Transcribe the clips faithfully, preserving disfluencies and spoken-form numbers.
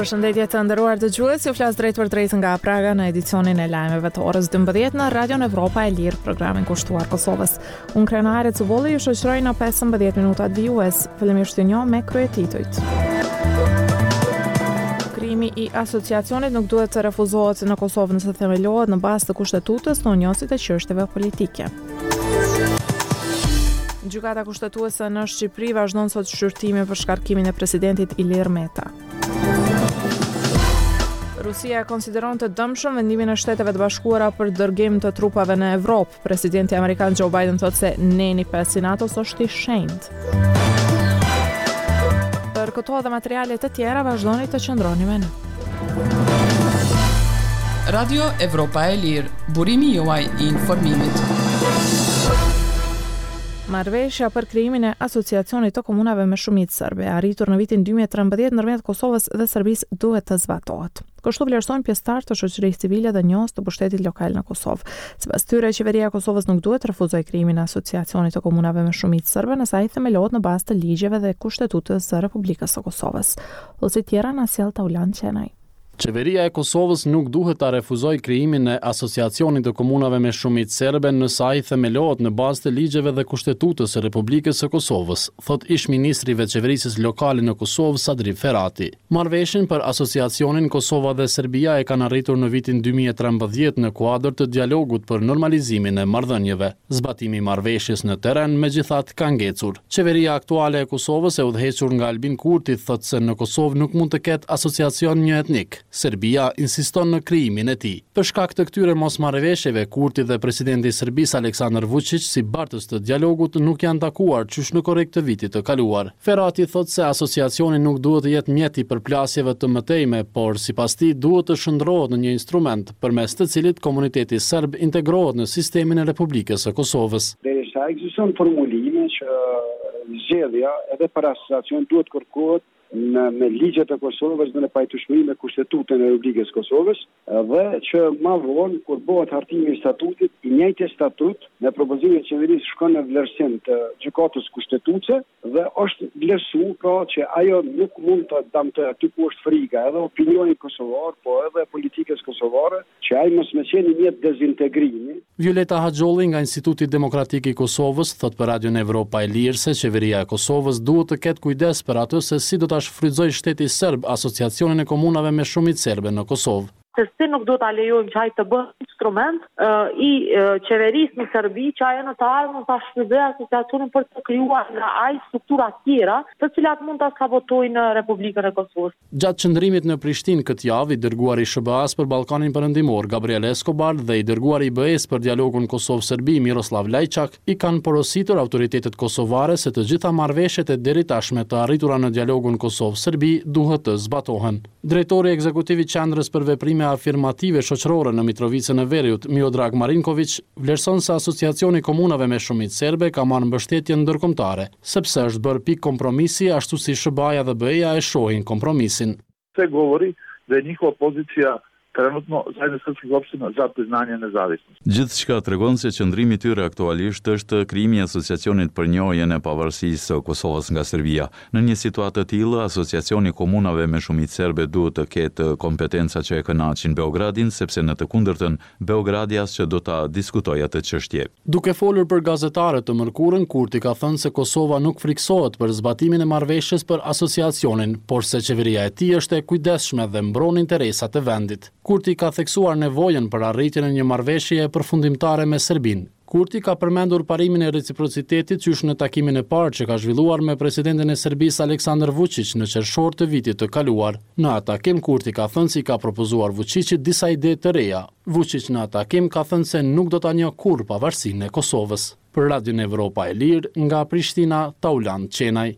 Përshëndetje të nderuar dëgjues, ju flas drejt për drejt nga Praga në edicionin e lajmeve të orës dymbëdhjetë në Radion Evropa e Lirë, programin kushtuar Kosovës. Unë Krenare Cubolli ju shoqëroj në pesëmbëdhjetë minutat vijues. Fillimisht të njoh me kryetitujt. Krimi i asociacionit nuk duhet të refuzohet në Kosovë nëse themelohet në bazë të kushtetutës në unjosit e çështjeve politike. Gjykata kushtetuese në Shqipëri vazhdon sot shqyrtimin për shkarkimin e presidentit Ilir Meta. Rusia e konsideron të dëmshëm vendimin e Shteteve të Bashkuara për dërgim të trupave në Evropë. Presidenti amerikan Joe Biden thotë se neni pas NATO-s është i shenjtë. Për këto dhe materiale të tjera vazhdoni të qëndroni me ne. Radio Evropa e Lirë, burimi juaj i informimit. Marrëveshja për krijimin e asociacionit të komunave me shumicë serbe, arritur në vitin dy mijë e trembëdhjetë ndërmjet Kosovës dhe Serbisë, duhet të zbatohet. Kështu vlerësojnë pjesëtarë të shoqërisë civile dhe njohës të pushtetit lokal në Kosovë. Sipas tyre, qeveria e Kosovës nuk duhet të refuzojë krijimin e asociacionit të komunave me shumicë serbe nëse ai themelohet në bazë të ligjeve dhe kushtetutës së Republikës së Kosovës. Ose tjera na sjell Taulan Qenaj. Qeveria e Kosovës nuk duhet ta refuzojë krijimin e asociacionit të komunave me shumicë serbe nëse ai themelohet në bazë të ligjeve dhe kushtetutës së Republikës së Kosovës, thot ish ministri i veçeverisë lokale në Kosovë Sadri Ferati. Marrëveshjen për asociacionin Kosova dhe Serbia e kanë arritur në vitin dy mijë e trembëdhjetë në kuadër të dialogut për normalizimin e marrëdhënieve. Zbatimi i marrëveshjes në terren megjithatë ka ngecur. Qeveria aktuale e Kosovës e udhëhequr nga Albin Kurti thotë se në Kosovë nuk mund të ketë asociacion një etnik. Serbia insiston në krijimin e tij. Për shkak të këtyre mosmarrëveshjeve, Kurti dhe presidenti i Serbisë Aleksandar Vučić, si bartës të dialogut, nuk janë takuar qysh në korrekt të vitit të kaluar. Ferati thotë se asociacioni nuk duhet të jetë mjet i përplasjeve të mëtejme, por sipas tij duhet të shndrohet në një instrument përmes të cilit komuniteti serb integrohet në sistemin e Republikës së Kosovës. Derisa ekziston formulimi që zgjedhja edhe për asociacion duhet kërkohet në me ligjet e Kosovës dhe në pajtueshmëri me kushtetutën e Republikës së Kosovës, dhe që më vonë kur bëhet hartimi i statutit, i njëjti statut në propozimin e qeverisë shkon në vlerësim të gjykatës kushtetuese dhe është vlerësuar pra që ajo nuk mund të damtë aty ku është frika edhe opinioni kosovar, po edhe politikës kosovare, që ai mos më qenë një dezintegrimi. Violeta Haxholli nga Instituti Demokratik i Kosovës thot për Radion Evropa e Lirë se qeveria e Kosovës duhet të ketë kujdes për atë se si do ta shfrytëzoj shteti serb asociacionin e komunave me shumicë serbe në Kosovë. Se si nuk do ta lejojmë që ai të bëjë instrument uh, i uh, qeverisë në Serbi që ajo në të ardhmen ta shfrytëzojë asociacionin për të krijuar nga ai struktura tjera, të cilat mund ta sabotojnë në Republikën e Kosovës. Gjatë qëndrimit në Prishtinë këtë javë, i dërguari i S B A-s për Ballkanin Perëndimor Gabriel Escobar dhe i dërguari i B E-s për dialogun Kosovë-Serbi Miroslav Lajçak i kanë porositur autoritetet kosovare se të gjitha marrëveshjet e deri tashme të arritura në dialogun Kosovë-Serbi duhet të zbatohen. Drejtori ekzekutiv i Qendrës për veprime afirmative shoqërore në Mitrovicën e Veriut, Miodrag Marinković, vlerëson se asociacioni komunave me shumicë serbe ka marrë mbështetje ndërkombëtare, sepse është bërë pikë kompromisi ashtu si S B A-ja dhe B E-ja e shohin kompromisin. Se govori da je njihova pozicija trenutno zajedno srpskih opština za priznanje nezavisnosti. Gjithçka tregon se qëndrimi i tyre aktualisht është krijimi i asociacionit për njohjen e pavarësisë së Kosovës nga Serbia. Në një situatë të tillë, asociacioni komunave me shumicë serbe duhet të ketë kompetenca që e kënaqin Beogradin, sepse në të kundërtën Beogradi as që do ta diskutojë atë çështje. Duke folur për gazetarët të mërkurën, Kurti ka thënë se Kosova nuk friksohet për zbatimin e marrëveshjes për asociacionin, por se qeveria e tij është e kujdesshme dhe mbron interesat e vendit. Kurti ka theksuar nevojën për arritjen e një marrëveshjeje përfundimtare me Serbinë. Kurti ka përmendur parimin e reciprocitetit qysh në takimin e parë që ka zhvilluar me presidentin e Serbisë Aleksandar Vučić në qershor të vitit të kaluar. Në atë takim Kurti ka thënë se i ka propozuar Vučićit disa ide të reja. Vučić në atë takim ka thënë se nuk do ta njohë kurrë pavarësinë e Kosovës. Për Radion Evropa e Lirë, nga Prishtina, Taulan Qenaj.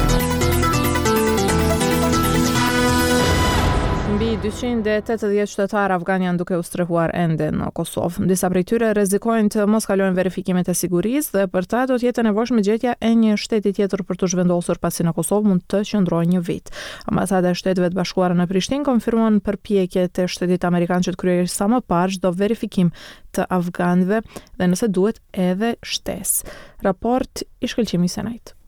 Mbi dyqind e tetëdhjetë qytetarë afgan janë duke u strehuar ende në Kosovë. Disa prej tyre rrezikojnë të mos kalojnë verifikimet e sigurisë dhe për ta do të jetë nevojshme gjetja e një shteti tjetër për të zhvendosur pasi në Kosovë mund të qëndrojë një vit. Ambasada e Shteteve të Bashkuara në Prishtinë konfirmon përpjekjet e shtetit amerikan që të kryejë sa më parë çdo verifikim të afganëve dhe nëse duhet edhe shtesë. Raport i shkëlqimit Senajt.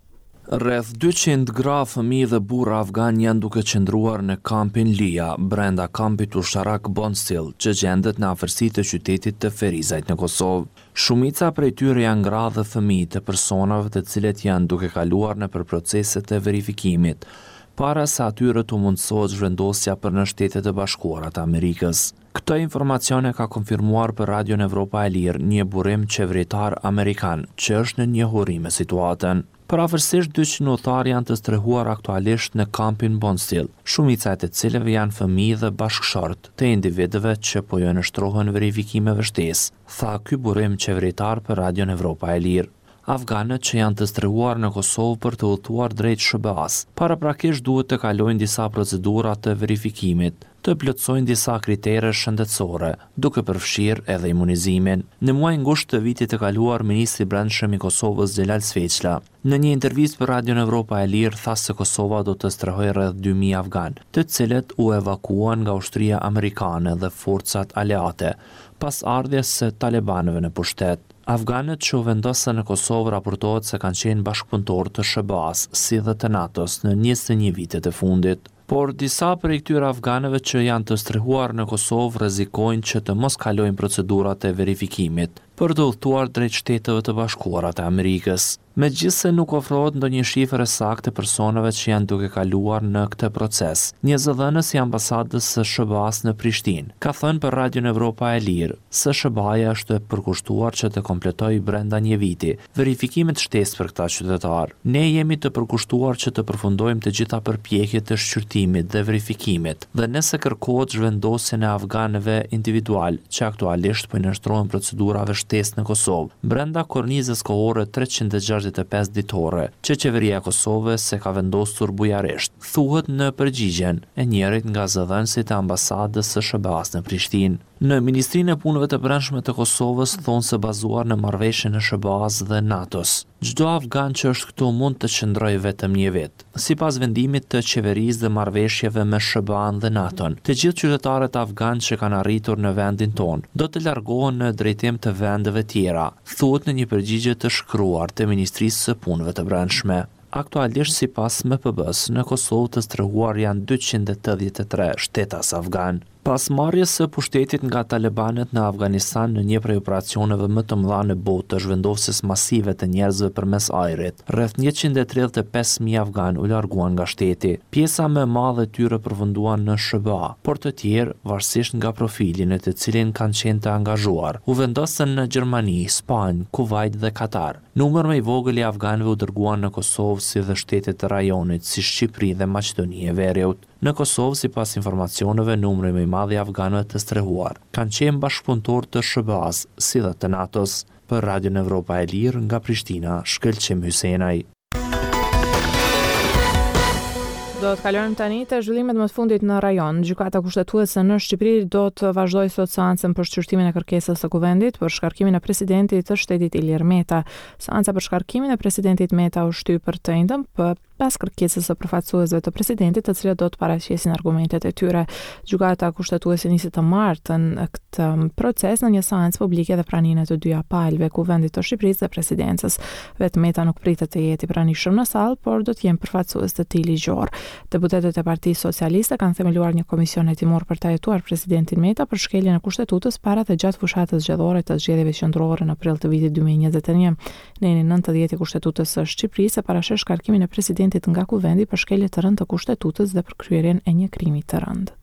Rreth dyqind gra, fëmijë dhe burra afgan janë duke qëndruar në kampin Lija, brenda kampit ushtarak Bonstil, që gjendet në afërsi të qytetit të Ferizajt në Kosovë. Shumica prej tyre janë gra dhe fëmijë të personave të cilët janë duke kaluar nëpër proceset e verifikimit, para se atyre të mundësohet zhvendosja për në Shtetet e Bashkuara të Amerikës. Këtë informacione ka konfirmuar për Radion Evropa e Lirë një burim qeveritar amerikan, që është në njohuri me situatën. Parafërsisht dyqind udhëtar janë të strehuar aktualisht në kampin Bonstil, shumica e të cilëve janë fëmijë dhe bashkëshort të individëve që po jo nështrohen verifikimeve shtesë, tha ky burim qeveritar për Radion Evropa e Lirë. Afganët që janë të strehuar në Kosovë për të udhëtuar drejt S B A-s, paraprakisht duhet të kalojnë disa procedura të verifikimit, të plotësojnë disa kritere shëndetësore, duke përfshirë edhe imunizimin. Në muajin gusht të vitit të kaluar, ministri i Brendshëm i Kosovës Xhelal Sveçla, në një intervistë për Radion Evropa e Lirë, tha se Kosova do të strehojë rreth dy mijë afgan, të cilët u evakuan nga ushtria amerikane dhe forcat aleate, pas ardhjes së talibanëve në pushtet. Afganët që u vendosën në Kosovë raportohet se kanë qenë bashkëpunëtorë të S B A-s, si dhe të NATO-s në njëzet e një vitet e fundit. Por disa prej këtyre afganëve që janë të strehuar në Kosovë rrezikojnë që të mos kalojnë procedurat e verifikimit për të udhëtuar drejt Shteteve të Bashkuara të Amerikës. Megjithse nuk ofrohet ndonjë shifër saktë personave që janë duke kaluar në këtë proces, një zëdhënës i ambasadës së S B A-s në Prishtinë ka thënë për Radion Evropa e Lirë se S B A-ja është e përkushtuar që të kompletojë brenda një viti verifikimet shtesë për këta qytetarë. Ne jemi të përkushtuar që të përfundojmë të gjitha përpjekjet të shqyrtimit dhe verifikimit, dhe nëse kërkohet zhvendosjen e afganëve individual që aktualisht po nënshtrohen procedurave shtesë në Kosovë, brenda kornizës kohore treqind e gjashtëdhjetë e pesë ditore, që qeveria e Kosovës se ka vendosur bujarisht, thuhet në përgjigjen e njërit nga zëdhënësit e ambasadës së S B A-s në Prishtinë. Në Ministrinë e Punëve të Brendshme të Kosovës thonë se bazuar në marrëveshjen e S B A-s dhe NATO-s, çdo afgan që është këtu mund të qëndrojë vetëm një vit. Sipas vendimit të qeverisë dhe marrëveshjeve me S B A-n dhe NATO-n, të gjithë qytetarët afgan që kanë arritur në vendin tonë do të largohen në drejtim të vendeve tjera, thuhet në një përgjigje të shkruar të Ministrisë së Punëve të Brendshme. Aktualisht sipas M P B-s në Kosovë të strehuar janë dyqind e tetëdhjetë e tre shtetas afgan. Pas marrjes së pushtetit nga talibanët në Afganistan në një prej operacioneve më të mëdha në botë të zhvendosjes masive të njerëzve përmes ajrit, rreth njëqind e tridhjetë e pesë mijë afgan u larguan nga shteti. Pjesa më e madhe e tyre përfunduan në S B A, por të tjerë, varësisht nga profili në të cilin kanë qenë të angazhuar, u vendosën në Gjermani, Spanjë, Kuvajt dhe Katar. Numër më i vogël i afganëve u dërguan në Kosovë si dhe shtetet e rajonit si Shqipëri dhe Maqedoni e Veriut. Në Kosovë, sipas informacioneve, numri më i madh i afganëve të strehuar kanë qenë bashkëpunëtorë të S B A-s si dhe të NATO-s. Për Radion Evropa e Lirë nga Prishtina, Shkëlqim Hysenaj. Do të kalojmë tani te zhvillimet më të fundit në rajon. Gjykata kushtetuese në Shqipëri do të vazhdojë sot seancën për shqyrtimin e kërkesës së kuvendit për shkarkimin e presidentit të shtetit Ilir Meta. Seanca për shkarkimin e presidentit Meta u shtyp për të njëjtën pas kërkesës së përfaqësuesve të presidentit, të cilët do të paraqesin argumentet e tyre. Gjykata kushtetuese nisi të martën këtë proces në një seancë publike dhe praninë të dyja palëve, kuvendit të Shqipërisë dhe presidencës. Vetëm Meta nuk pritet të jetë i pranishëm në sallë, por do të jenë përfaqësues të tij ligjor. Deputetët e Partisë Socialiste kanë themeluar një komision hetimor për ta hetuar presidentin Meta për shkeljen e kushtetutës para dhe gjatë fushatës zgjedhore të zgjedhjeve qendrore në prill të vitit dy mijë e njëzet e një. Neni nëntëdhjetë i kushtetutës së Shqipërisë parasheh shkarkimin e presidentit nga kuvendi për shkelje të rëndë të kushtetutës dhe për kryerjen e një krimi të rëndë.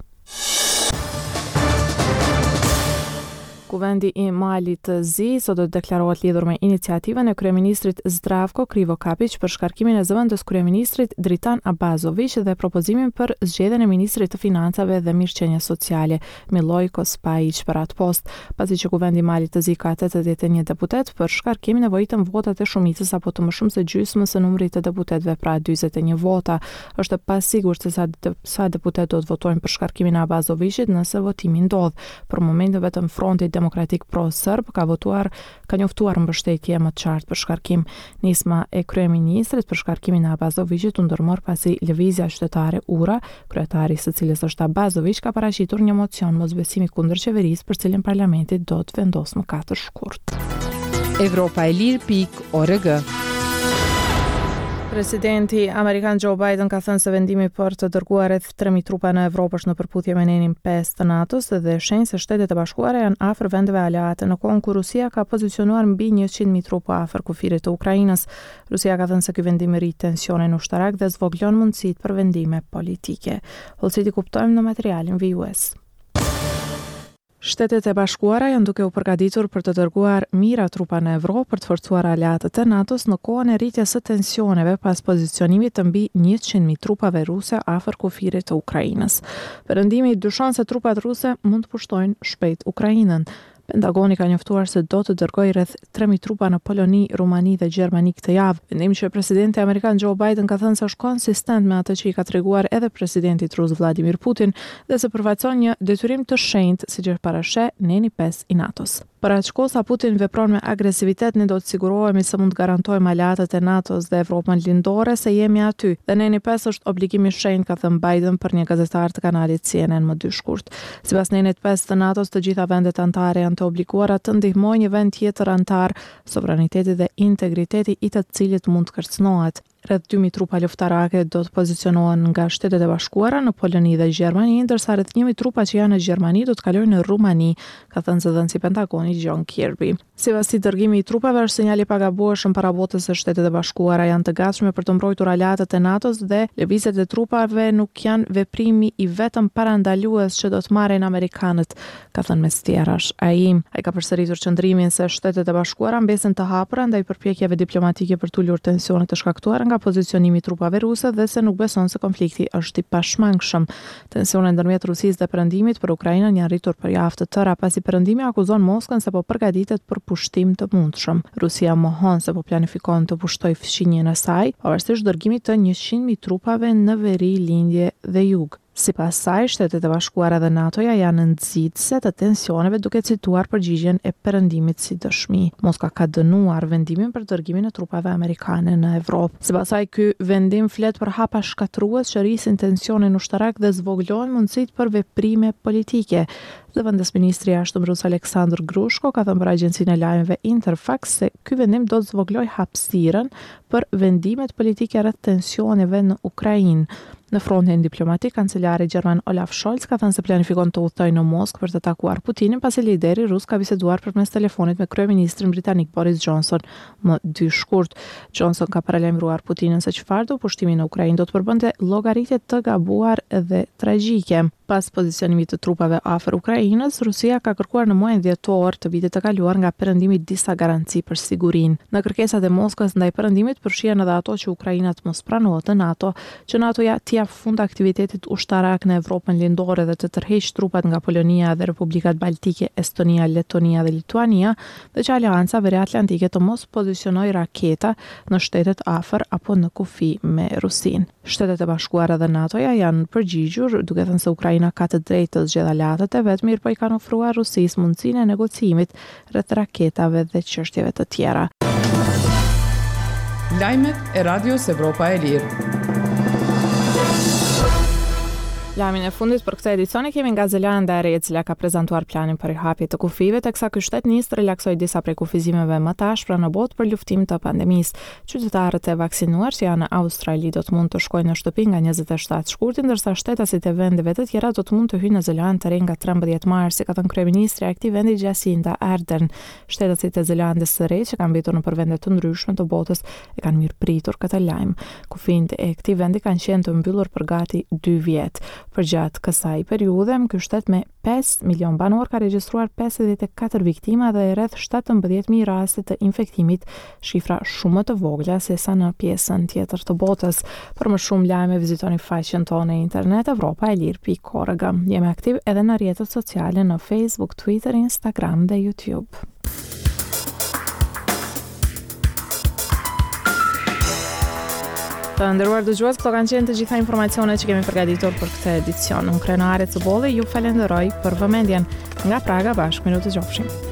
Kuvendi i Malit të Zi sot do të deklarohet lidhur me iniciativën e kryeministrit Zdravko Krivokapić për shkarkimin e zëvendës kryeministrit Dritan Abazović dhe propozimin për zgjedhjen e ministrit të financave dhe mirëqenies sociale Milojko Spajić për atë post, pasi që kuvendi i Malit të Zi ka tetëdhjetë e një deputet, për shkarkim nevojitën votat e shumicës apo të më shumë se gjysmës së numrit të deputetëve, pra dyzet e një vota. Është pasigurt se sa, de, sa deputet do të votojnë për shkarkimin e Abazovićit nëse votimi ndodh. Për momentin vetëm Fronti Demokratik Pro-Serb ka votuar, ka njoftuar mbështetje më të qartë për shkarkim. Nisma e kryeministrit për shkarkimin e Abazovićit u ndërmor pasi lëvizja qytetare Ura, kryetari i së cilës është Abazović, ka paraqitur një mocion mosbesimi kundër qeverisë, për cilin parlamenti do të vendosë më katër shkurt. Evropa e Lirë pikë org. Presidenti Amerikan Joe Biden ka thënë se vendimi për të dërguar rreth tre mijë trupa në Evropë është në përputhje me nenin pesë të NATO-s dhe shenjë se Shtetet e Bashkuara janë afër vendeve aleate në kohën kur Rusia ka pozicionuar mbi njëqind mijë trupa afër kufirit të Ukrainës. Rusia ka thënë se ky vendim rrit tensionin ushtarak dhe zvoglon mundësitë për vendime politike. Hollësiti kuptojmë në materialin V U S. Shtetet e Bashkuara janë duke u përgatitur për të dërguar mijëra trupa në Evropë për të forcuar aleatët e NATO-s në kohën e rritjes së tensioneve pas pozicionimit të mbi njëqind mijë trupave ruse afër kufirit të Ukrainës. Perëndimi dyshon se trupat ruse mund të pushtojnë shpejt Ukrainën. Pentagoni ka njoftuar se do të dërgojë rreth tre mijë trupa në Poloni, Rumani dhe Gjermani këtë javë. Vendimi që presidenti amerikan Joe Biden ka thënë se është konsistent me atë që i ka treguar edhe presidentit rus Vladimir Putin dhe se përfaqëson një detyrim të shenjtë siç e parasheh neni pesë i NATO-s. Për aq kohë sa Putin vepron me agresivitet, ne do të sigurohemi se mund të garantojmë aleatët e NATO-s dhe Evropën lindore se jemi aty. Dhe neni pesë është obligim i shenjtë, ka thënë Biden për një gazetar të kanalit C N N më dy shkurt. Sipas nenit pesë të NATO-s, të gjitha vendet anëtare janë të obliguara të ndihmojnë një vend tjetër antar, sovraniteti dhe integriteti i të cilit mund të kërcënohet. Rreth dy mijë trupa luftarake do të pozicionohen nga Shtetet e Bashkuara në Poloni dhe Gjermani, ndërsa rreth një mijë trupa që janë në Gjermani do të kalojnë në Rumani, ka thënë zëdhënësi Pentagoni John Kirby. Sipas tij, dërgimi i trupave është sinjal i pagabueshëm para botës se Shtetet e Bashkuara janë të gatshme për të mbrojtur aleatët e NATO-s dhe lëvizjet e trupave nuk janë veprimi i vetëm parandalues që do të marrin amerikanët, ka thënë mes tjerash ai. Ai ka përsëritur qëndrimin se Shtetet e Bashkuara mbesen të hapura ndaj përpjekjeve diplomatike për të ulur tensionet të shkaktuara nga pozicionimi i trupave ruse dhe se nuk beson se konflikti është i pashmangshëm. Tensionet ndërmjet Rusisë dhe Perëndimit për Ukrainën janë rritur për javë të tëra pasi Perëndimi akuzon Moskën se po përgatitet për pushtim të mundshëm. Rusia mohon se po planifikon të pushtojë fshinjen e saj, pavarësisht dërgimit të njëqind mijë trupave në veri, lindje dhe jug. Sipas saj, Shtetet e Bashkuara dhe NATO-ja janë nxitëse të tensioneve duke cituar përgjigjen e Perëndimit si dëshmi. Moska ka dënuar vendimin për dërgimin e trupave amerikane në Evropë. Sipas saj, ky vendim flet për hapa shkatrues që rrisin tensionin ushtarak dhe zvoglojnë mundësitë për veprime politike. Zëvendës ministri i jashtëm rus Aleksandr Grushko ka thënë për agjencinë e lajmeve Interfax se ky vendim do të zvoglojë hapësirën për vendimet politike rreth tensioneve në Ukrainë. Në frontin diplomatik, kancelari gjerman Olaf Scholz ka thënë se planifikon të udhtojë në Moskë për të takuar Putinin pasi lideri rus ka biseduar përmes telefonit me kryeministrin britanik Boris Johnson më dy shkurt. Johnson ka paralajmëruar Putinin se çfarëdo pushtimi në Ukrainë do të përbënte llogaritje të gabuar dhe tragjike. Pas pozicionimit të trupave afër Ukrainës, Rusia ka kërkuar në muajin dhjetor të vitit të kaluar nga Perëndimi disa garanci për sigurinë. Në kërkesat e Moskës ndaj Perëndimit përfshihen edhe ato që Ukraina të mos pranohet në NATO, që NATO-ja t'i jap fund aktivitetit ushtarak në Evropën lindore dhe të tërheqë trupat nga Polonia dhe Republikat Baltike, Estonia, Letonia dhe Lituania, dhe që Aleanca Veriatlantike të mos pozicionojë raketa në shtetet afër apo në kufi me Rusinë. Shtetet e Bashkuara dhe NATO-ja janë përgjigjur duke thënë se Ukraina ka të drejtë të zgjedhë aleatët e vet, mirë po i kanë ofruar Rusisë mundësinë e negocimit rreth raketave dhe çështjeve të tjera. Lajmet e Radios Evropa e Lirë. Lajmin e fundit për këtë edicioni kemi nga Zelanda e Re, e cila ka prezantuar planin për rihapje të kufive, teksa ky shtet nis të relaksoj disa prej kufizimeve më tashpra në botë për luftim të pandemisë. Qytetarët e vaksinuar që janë në Australi do të mund të shkojnë në shtëpi nga njëzet e shtatë shkurti, ndërsa shtetasit e vendeve të tjera do të mund të hyjnë në Zelandë të Re nga trembëdhjetë mars, si ka thënë kryeministri i këtij vendi Jacinda Ardern. Shtetasit e Zelandës së Re që kanë mbetur në vende të ndryshme të botës e kanë mirëpritur këtë lajm. Kufinë e këtij vendi kanë qenë të mbyllur për gati dy vjet. Përgjatë kësaj periudhe, ky shtet me pesë milion banor ka regjistruar pesëdhjetë e katër viktima dhe rreth shtatëmbëdhjetë mijë raste të infektimit, shifra shumë të vogla se sa në pjesën tjetër të botës. Për më shumë lajme vizitoni faqen tonë në internet evropa e lirë pikë org. Jemi aktiv edhe në rrjetet sociale në Facebook, Twitter, Instagram dhe YouTube. Të nderuar dëgjues, këto kanë qenë të gjitha informacionet që kemi përgatitur për këtë edicion. Unë Krenare Cëbolli ju falenderoj për vëmendjen. Nga Praga bashkë, minutë të gjofshim.